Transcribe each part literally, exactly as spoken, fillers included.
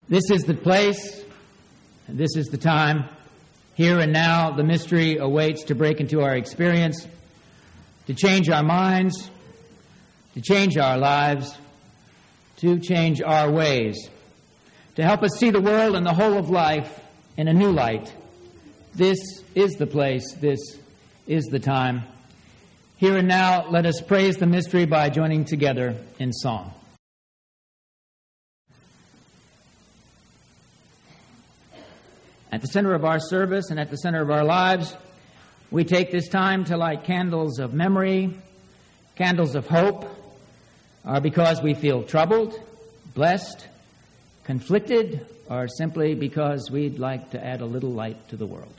This is the place, and this is the time. Here and now, the mystery awaits to break into our experience, to change our minds, to change our lives, to change our ways, to help us see the world and the whole of life in a new light. This is the place, this is the time. Here and now, let us praise the mystery by joining together in song. At the center of our service and at the center of our lives, we take this time to light candles of memory, candles of hope, or because we feel troubled, blessed, conflicted, or simply because we'd like to add a little light to the world.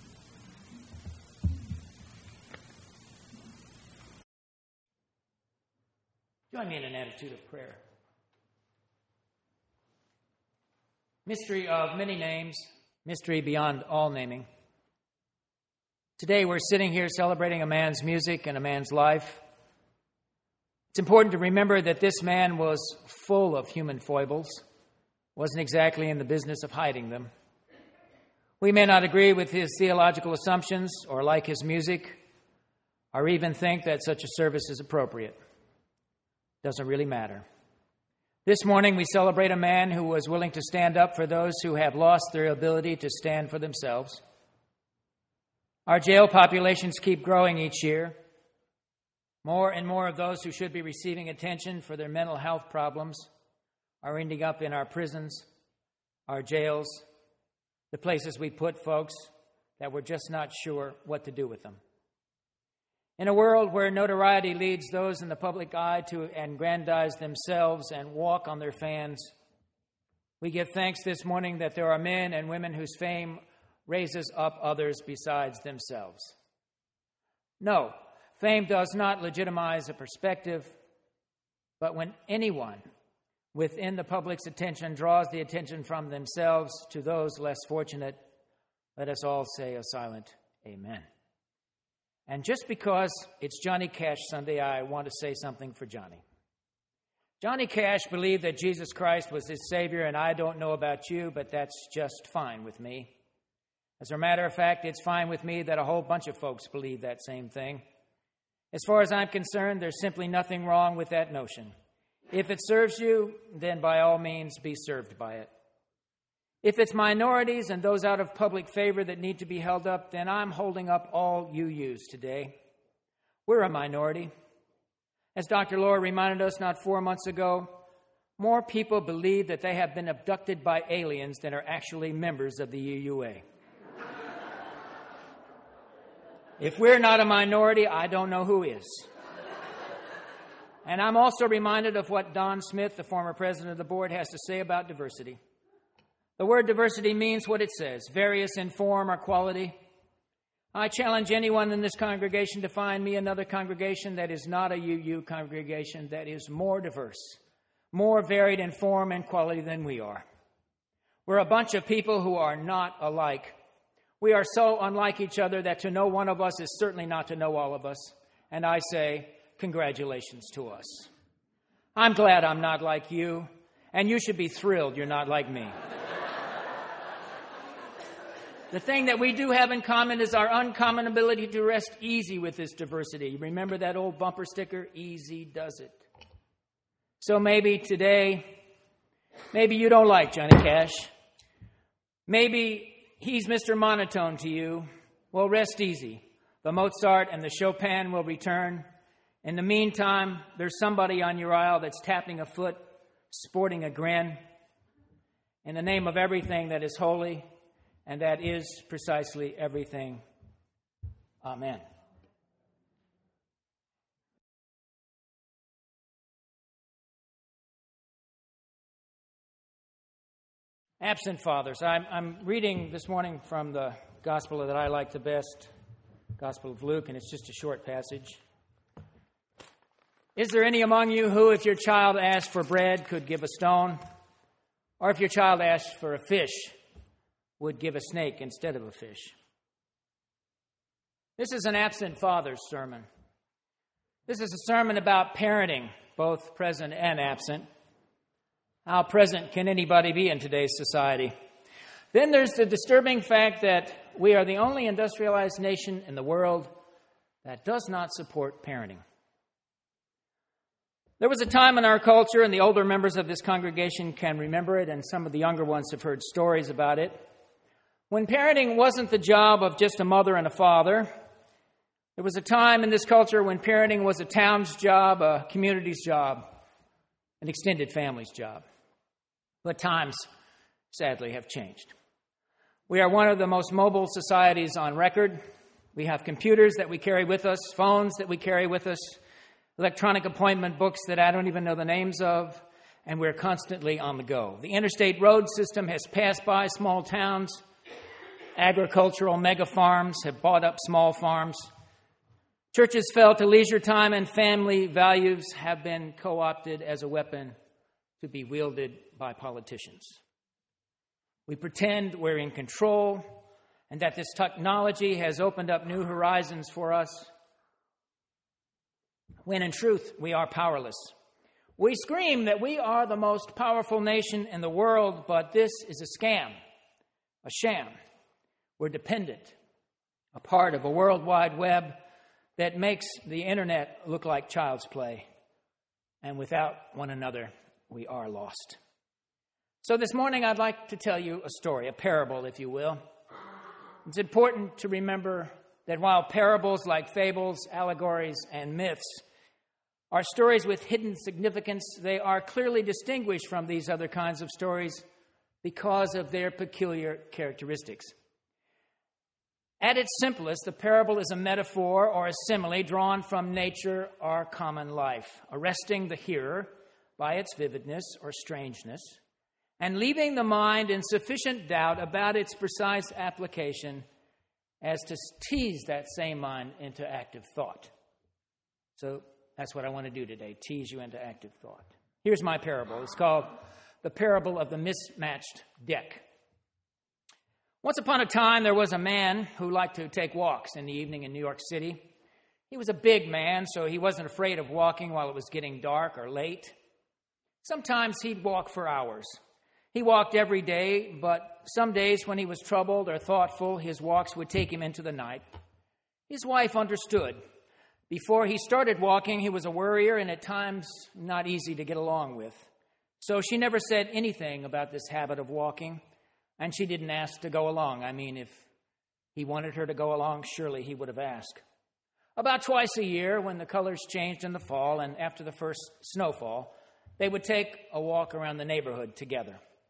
Join me in an attitude of prayer. Mystery of many names, mystery beyond all naming. Today we're sitting here celebrating a man's music and a man's life. It's important to remember that this man was full of human foibles, wasn't exactly in the business of hiding them. We may not agree with his theological assumptions or like his music or even think that such a service is appropriate. Doesn't really matter. This morning we celebrate a man who was willing to stand up for those who have lost their ability to stand for themselves. Our jail populations keep growing each year. More and more of those who should be receiving attention for their mental health problems are ending up in our prisons, our jails, the places we put folks that we're just not sure what to do with them. In a world where notoriety leads those in the public eye to aggrandize themselves and walk on their fans, we give thanks this morning that there are men and women whose fame raises up others besides themselves. No, fame does not legitimize a perspective, but when anyone within the public's attention draws the attention from themselves to those less fortunate, let us all say a silent amen. And just because it's Johnny Cash Sunday, I want to say something for Johnny. Johnny Cash believed that Jesus Christ was his Savior, and I don't know about you, but that's just fine with me. As a matter of fact, it's fine with me that a whole bunch of folks believe that same thing. As far as I'm concerned, there's simply nothing wrong with that notion. If it serves you, then by all means be served by it. If it's minorities and those out of public favor that need to be held up, then I'm holding up all U Us today. We're a minority. As Doctor Lohr reminded us not four months ago, more people believe that they have been abducted by aliens than are actually members of the U U A. If we're not a minority, I don't know who is. And I'm also reminded of what Don Smith, the former president of the board, has to say about diversity. The word diversity means what it says, various in form or quality. I challenge anyone in this congregation to find me another congregation that is not a U U congregation that is more diverse, more varied in form and quality than we are. We're a bunch of people who are not alike. We are so unlike each other that to know one of us is certainly not to know all of us. And I say, congratulations to us. I'm glad I'm not like you, and you should be thrilled you're not like me. The thing that we do have in common is our uncommon ability to rest easy with this diversity. You remember that old bumper sticker? Easy does it. So maybe today, maybe you don't like Johnny Cash. Maybe he's Mister Monotone to you. Well, rest easy. The Mozart and the Chopin will return. In the meantime, there's somebody on your aisle that's tapping a foot, sporting a grin. In the name of everything that is holy, and that is precisely everything. Amen. Absent fathers. I'm, I'm reading this morning from the gospel that I like the best, Gospel of Luke, and it's just a short passage. Is there any among you who, if your child asked for bread, could give a stone? Or if your child asked for a fish, would give a snake instead of a fish? This is an absent father's sermon. This is a sermon about parenting, both present and absent. How present can anybody be in today's society? Then there's the disturbing fact that we are the only industrialized nation in the world that does not support parenting. There was a time in our culture, and the older members of this congregation can remember it, and some of the younger ones have heard stories about it, when parenting wasn't the job of just a mother and a father. There was a time in this culture when parenting was a town's job, a community's job, an extended family's job. But times, sadly, have changed. We are one of the most mobile societies on record. We have computers that we carry with us, phones that we carry with us, electronic appointment books that I don't even know the names of, and we're constantly on the go. The interstate road system has passed by small towns. Agricultural mega farms have bought up small farms. Churches fell to leisure time, and family values have been co-opted as a weapon to be wielded by politicians. We pretend we're in control and that this technology has opened up new horizons for us, when in truth we are powerless. We scream that we are the most powerful nation in the world, but this is a scam, a sham. We're dependent, a part of a World Wide Web that makes the internet look like child's play. And without one another, we are lost. So this morning I'd like to tell you a story, a parable, if you will. It's important to remember that while parables like fables, allegories, and myths are stories with hidden significance, they are clearly distinguished from these other kinds of stories because of their peculiar characteristics. At its simplest, the parable is a metaphor or a simile drawn from nature or common life, arresting the hearer by its vividness or strangeness, and leaving the mind in sufficient doubt about its precise application as to tease that same mind into active thought. So that's what I want to do today, tease you into active thought. Here's my parable. It's called The Parable of the Mismatched Deck. Once upon a time, there was a man who liked to take walks in the evening in New York City. He was a big man, so he wasn't afraid of walking while it was getting dark or late. Sometimes he'd walk for hours. He walked every day, but some days when he was troubled or thoughtful, his walks would take him into the night. His wife understood. Before he started walking, he was a worrier and at times not easy to get along with. So she never said anything about this habit of walking. And she didn't ask to go along. I mean, if he wanted her to go along, surely he would have asked. About twice a year, when the colors changed in the fall and after the first snowfall, they would take a walk around the neighborhood together.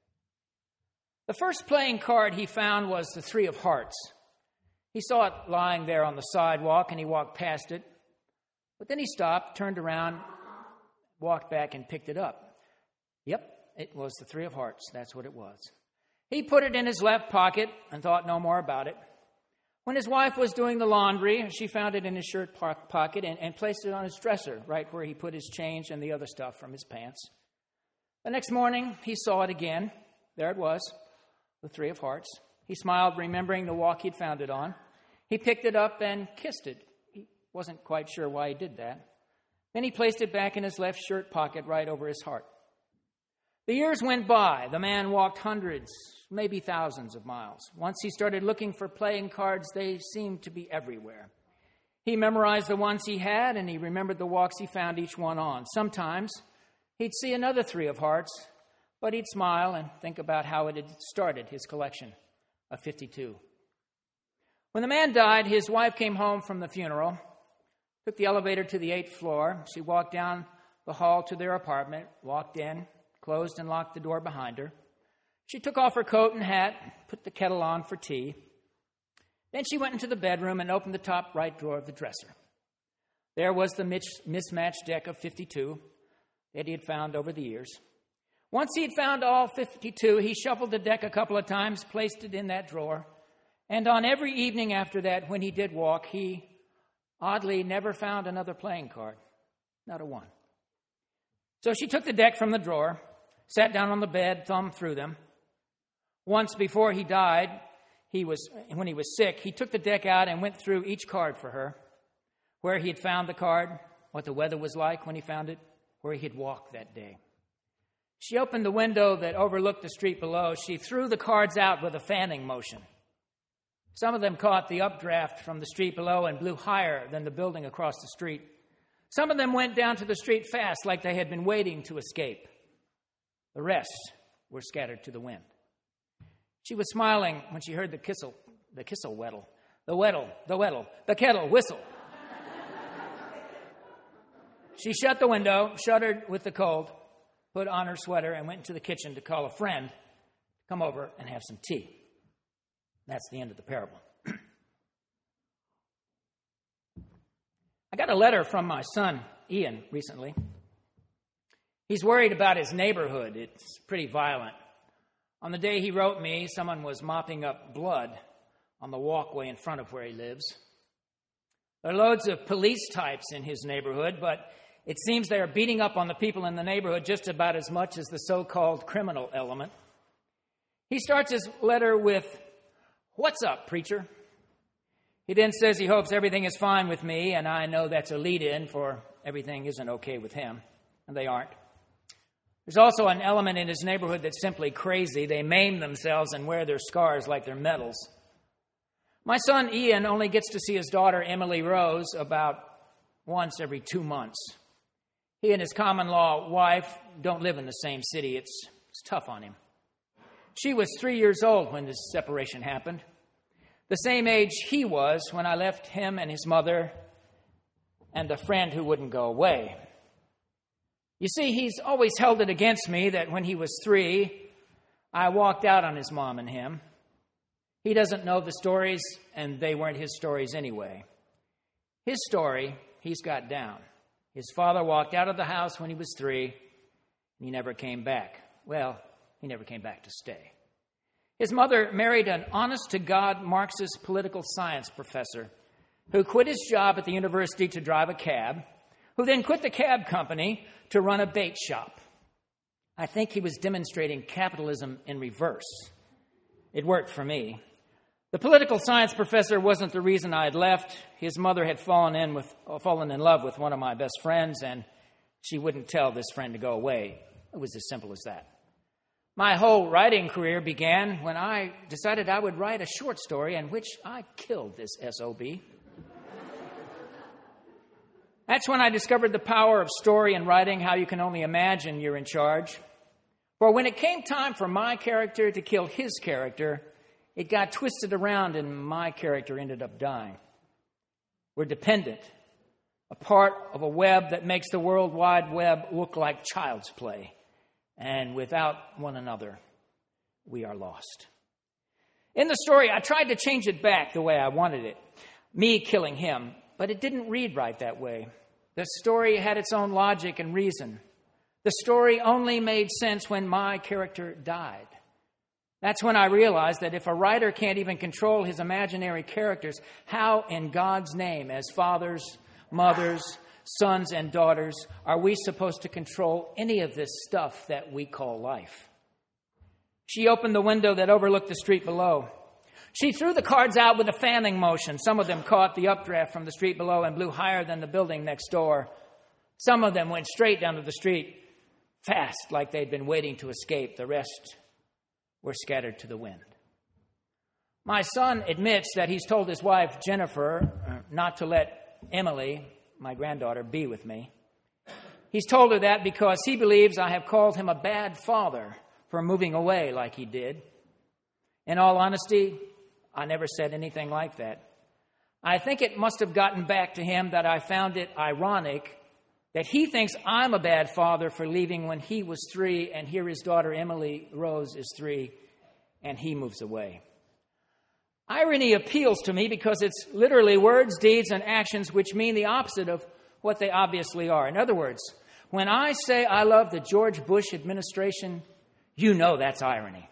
The first playing card he found was the Three of Hearts. He saw it lying there on the sidewalk, and he walked past it. But then he stopped, turned around, walked back, and picked it up. Yep, it was the Three of Hearts. That's what it was. He put it in his left pocket and thought no more about it. When his wife was doing the laundry, she found it in his shirt pocket and, and placed it on his dresser, right where he put his change and the other stuff from his pants. The next morning, he saw it again. There it was, the Three of Hearts. He smiled, remembering the walk he'd found it on. He picked it up and kissed it. He wasn't quite sure why he did that. Then he placed it back in his left shirt pocket right over his heart. The years went by. The man walked hundreds, maybe thousands of miles. Once he started looking for playing cards, they seemed to be everywhere. He memorized the ones he had, and he remembered the walks he found each one on. Sometimes he'd see another Three of Hearts, but he'd smile and think about how it had started his collection of fifty-two. When the man died, his wife came home from the funeral, took the elevator to the eighth floor. She walked down the hall to their apartment, walked in, closed and locked the door behind her. She took off her coat and hat, put the kettle on for tea. Then she went into the bedroom and opened the top right drawer of the dresser. There was the mismatched deck of fifty-two that he had found over the years. Once he had found all fifty-two, he shuffled the deck a couple of times, placed it in that drawer, and on every evening after that, when he did walk, he oddly never found another playing card, not a one. So she took the deck from the drawer, sat down on the bed, thumbed through them. Once before he died, he was when he was sick, he took the deck out and went through each card for her, where he had found the card, what the weather was like when he found it, where he had walked that day. She opened the window that overlooked the street below. She threw the cards out with a fanning motion. Some of them caught the updraft from the street below and blew higher than the building across the street. Some of them went down to the street fast, like they had been waiting to escape. The rest were scattered to the wind. She was smiling when she heard the kissel, the kissel wettle, the wettle, the wettle, the kettle whistle. She shut the window, shuddered with the cold, put on her sweater, and went into the kitchen to call a friend to come over and have some tea. That's the end of the parable. I got a letter from my son, Ian, recently. He's worried about his neighborhood. It's pretty violent. On the day he wrote me, someone was mopping up blood on the walkway in front of where he lives. There are loads of police types in his neighborhood, but it seems they are beating up on the people in the neighborhood just about as much as the so-called criminal element. He starts his letter with, "What's up, preacher?" He then says he hopes everything is fine with me, and I know that's a lead-in, for everything isn't okay with him, and they aren't. There's also an element in his neighborhood that's simply crazy. They maim themselves and wear their scars like they're medals. My son Ian only gets to see his daughter Emily Rose about once every two months. He and his common-law wife don't live in the same city. It's, it's tough on him. She was three years old when this separation happened, the same age he was when I left him and his mother and the friend who wouldn't go away. You see, he's always held it against me that when he was three, I walked out on his mom and him. He doesn't know the stories, and they weren't his stories anyway. His story, he's got down. His father walked out of the house when he was three, and he never came back. Well, he never came back to stay. His mother married an honest-to-God Marxist political science professor who quit his job at the university to drive a cab, who then quit the cab company to run a bait shop. I think he was demonstrating capitalism in reverse. It worked for me. The political science professor wasn't the reason I had left. His mother had fallen in with, fallen in love with one of my best friends, and she wouldn't tell this friend to go away. It was as simple as that. My whole writing career began when I decided I would write a short story in which I killed this S O B. That's when I discovered the power of story and writing, how you can only imagine you're in charge. For when it came time for my character to kill his character, it got twisted around and my character ended up dying. We're dependent, a part of a web that makes the World Wide Web look like child's play. And without one another, we are lost. In the story, I tried to change it back the way I wanted it, me killing him, but it didn't read right that way. The story had its own logic and reason. The story only made sense when my character died. That's when I realized that if a writer can't even control his imaginary characters, how in God's name, as fathers, mothers, sons, and daughters, are we supposed to control any of this stuff that we call life? She opened the window that overlooked the street below. She threw the cards out with a fanning motion. Some of them caught the updraft from the street below and blew higher than the building next door. Some of them went straight down to the street, fast, like they'd been waiting to escape. The rest were scattered to the wind. My son admits that he's told his wife, Jennifer, not to let Emily, my granddaughter, be with me. He's told her that because he believes I have called him a bad father for moving away like he did. In all honesty, I never said anything like that. I think it must have gotten back to him that I found it ironic that he thinks I'm a bad father for leaving when he was three, and here his daughter Emily Rose is three, and he moves away. Irony appeals to me because it's literally words, deeds, and actions which mean the opposite of what they obviously are. In other words, when I say I love the George Bush administration, you know that's irony.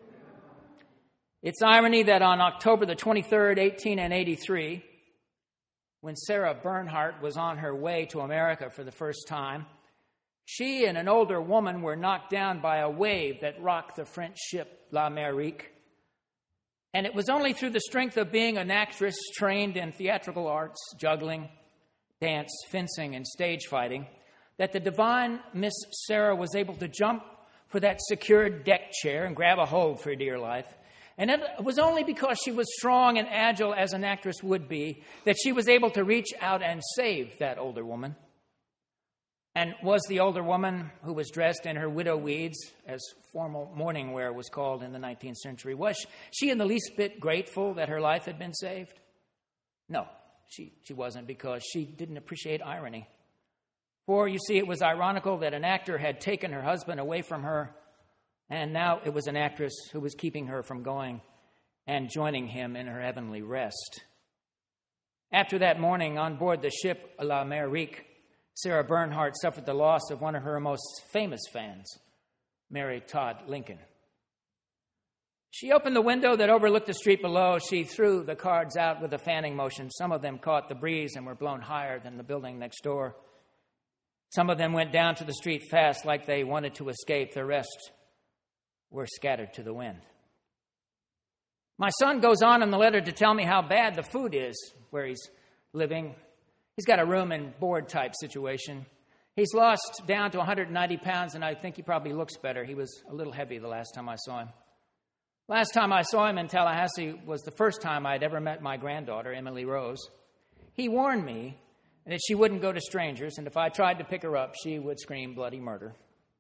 It's irony that on October the twenty-third, eighteen eighty-three, when Sarah Bernhardt was on her way to America for the first time, she and an older woman were knocked down by a wave that rocked the French ship L'Amérique. And it was only through the strength of being an actress trained in theatrical arts, juggling, dance, fencing, and stage fighting, that the divine Miss Sarah was able to jump for that secure deck chair and grab a hold for dear life. And it was only because she was strong and agile as an actress would be that she was able to reach out and save that older woman. And was the older woman, who was dressed in her widow weeds, as formal mourning wear was called in the nineteenth century, was she in the least bit grateful that her life had been saved? No, she, she wasn't, because she didn't appreciate irony. For, you see, it was ironical that an actor had taken her husband away from her, and now it was an actress who was keeping her from going and joining him in her heavenly rest. After that morning on board the ship L'Amérique, Sarah Bernhardt suffered the loss of one of her most famous fans, Mary Todd Lincoln. She opened the window that overlooked the street below. She threw the cards out with a fanning motion. Some of them caught the breeze and were blown higher than the building next door. Some of them went down to the street fast, like they wanted to escape. The rest were scattered to the wind. My son goes on in the letter to tell me how bad the food is where he's living. He's got a room and board type situation. He's lost down to one hundred ninety pounds, and I think he probably looks better. He was a little heavy the last time I saw him. Last time I saw him in Tallahassee was the first time I'd ever met my granddaughter, Emily Rose. He warned me that she wouldn't go to strangers, and if I tried to pick her up, she would scream bloody murder.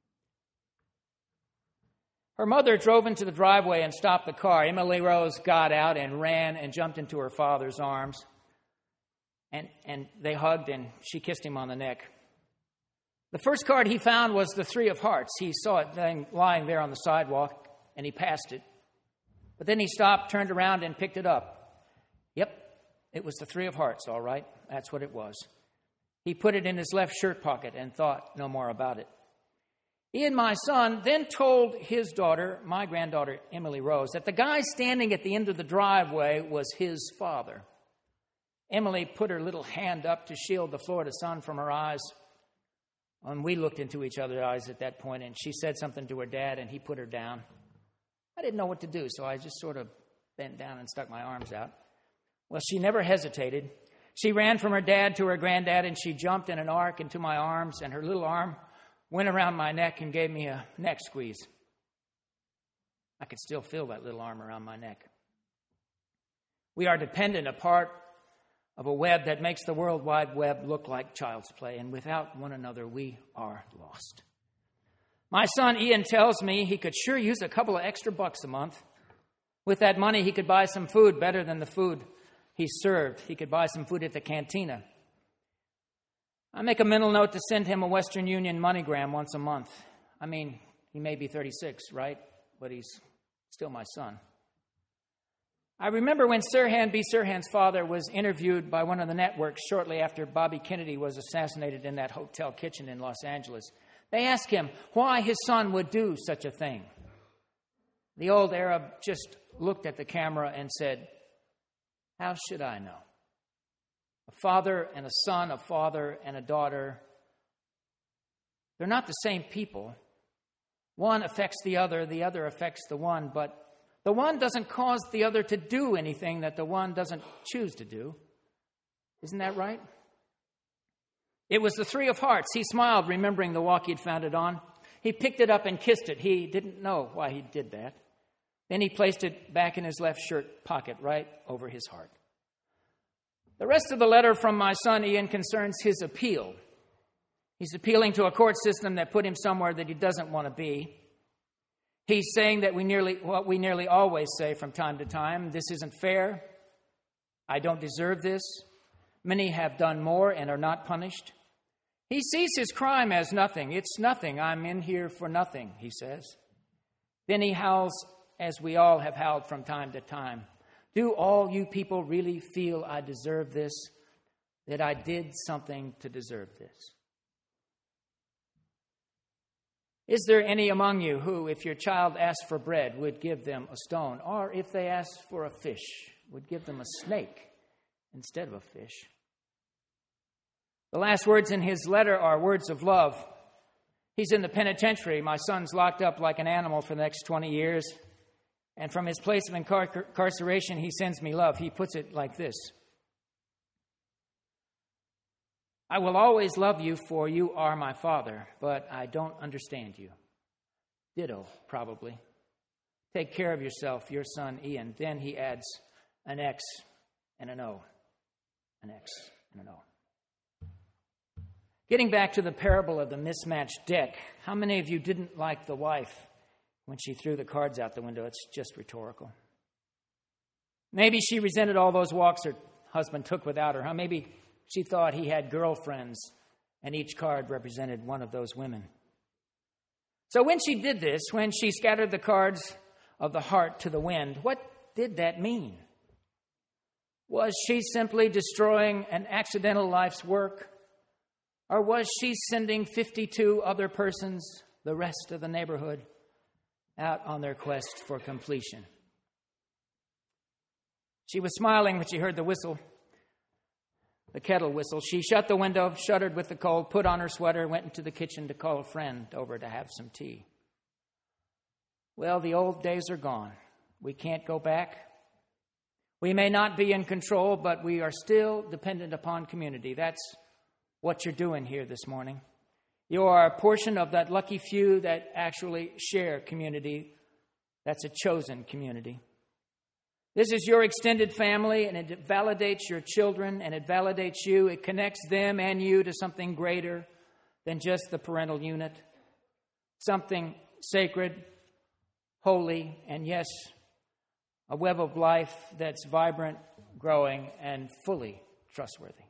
Her mother drove into the driveway and stopped the car. Emily Rose got out and ran and jumped into her father's arms. And, and they hugged, and she kissed him on the neck. The first card he found was the Three of Hearts. He saw it lying there on the sidewalk, and he passed it. But then he stopped, turned around, and picked it up. Yep, it was the Three of Hearts, all right. That's what it was. He put it in his left shirt pocket and thought no more about it. Ian, my son, then told his daughter, my granddaughter, Emily Rose, that the guy standing at the end of the driveway was his father. Emily put her little hand up to shield the Florida sun from her eyes. And we looked into each other's eyes at that point, and she said something to her dad, and he put her down. I didn't know what to do, so I just sort of bent down and stuck my arms out. Well, she never hesitated. She ran from her dad to her granddad, and she jumped in an arc into my arms, and her little arm went around my neck and gave me a neck squeeze. I could still feel that little arm around my neck. We are dependent, a part of a web that makes the World Wide Web look like child's play, and without one another, we are lost. My son Ian tells me he could sure use a couple of extra bucks a month. With that money, he could buy some food better than the food he served. He could buy some food at the cantina. I make a mental note to send him a Western Union MoneyGram once a month. I mean, he may be thirty-six, right? But he's still my son. I remember when Sirhan B. Sirhan's father was interviewed by one of the networks shortly after Bobby Kennedy was assassinated in that hotel kitchen in Los Angeles. They asked him why his son would do such a thing. The old Arab just looked at the camera and said, "How should I know? A father and a son, a father and a daughter, they're not the same people. One affects the other, the other affects the one, but the one doesn't cause the other to do anything that the one doesn't choose to do. Isn't that right?" It was the Three of Hearts. He smiled, remembering the walk he'd found it on. He picked it up and kissed it. He didn't know why he did that. Then he placed it back in his left shirt pocket, right over his heart. The rest of the letter from my son Ian concerns his appeal. He's appealing to a court system that put him somewhere that he doesn't want to be. He's saying that we nearly what we nearly always say from time to time: this isn't fair. I don't deserve this. Many have done more and are not punished. He sees his crime as nothing. It's nothing. I'm in here for nothing, he says. Then he howls, as we all have howled from time to time. Do all you people really feel I deserve this? That I did something to deserve this? Is there any among you who, if your child asked for bread, would give them a stone? Or if they asked for a fish, would give them a snake instead of a fish? The last words in his letter are words of love. He's in the penitentiary. My son's locked up like an animal for the next twenty years. And from his place of incar- incarceration, he sends me love. He puts it like this: I will always love you, for you are my father, but I don't understand you. ditto, probably. Take care of yourself, your son Ian. Then he adds an X and an O. An X and an O. Getting back to the parable of the mismatched deck, how many of you didn't like the wife when she threw the cards out the window? It's just rhetorical. Maybe she resented all those walks her husband took without her. Huh? Maybe she thought he had girlfriends and each card represented one of those women. So when she did this, when she scattered the cards of the heart to the wind, what did that mean? Was she simply destroying an accidental life's work? Or was she sending fifty-two other persons, the rest of the neighborhood, out on their quest for completion? She was smiling when she heard the whistle, the kettle whistle. She shut the window, shuddered with the cold, put on her sweater, went into the kitchen to call a friend over to have some tea. Well, the old days are gone. We can't go back. We may not be in control, but we are still dependent upon community. That's what you're doing here this morning. You are a portion of that lucky few that actually share community. That's a chosen community. This is your extended family, and it validates your children, and it validates you. It connects them and you to something greater than just the parental unit. Something sacred, holy, and yes, a web of life that's vibrant, growing, and fully trustworthy.